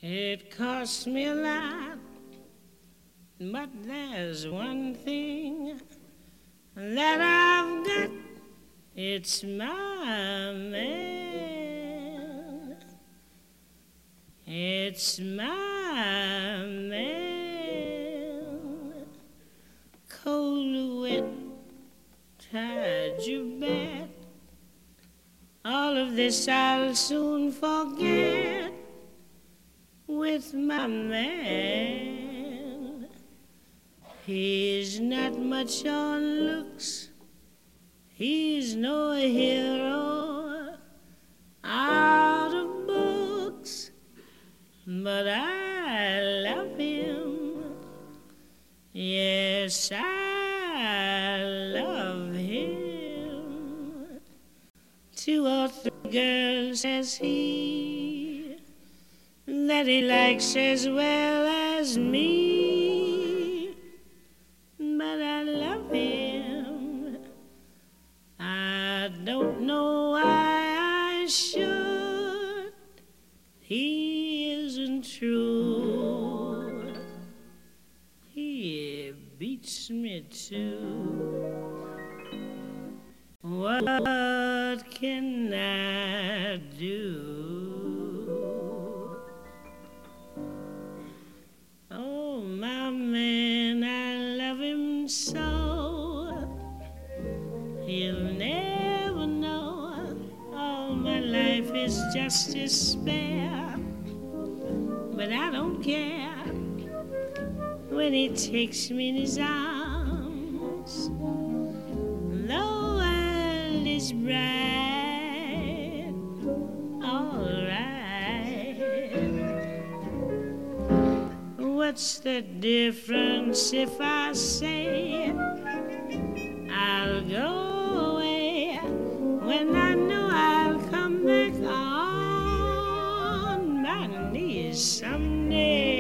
It costs me a lot, but there's one thing that I've got. It's my man. It's my man. Cold, wet, tied you back. All of this I'll soon forget with my man. He's not much on looks. He's no hero out of books, but I love him. Yes, I love him. 2 or 3 girls, says he, that he likes as well as me, but I love him. I don't know why I should. He isn't true. He beats me too. What can I do? Oh, my man, I love him so. He'll never know all my life is just despair. But I don't care when he takes me in his arms. The world is bright, all right. What's the difference if I say I'll go away when I know I'll come back on my knees someday?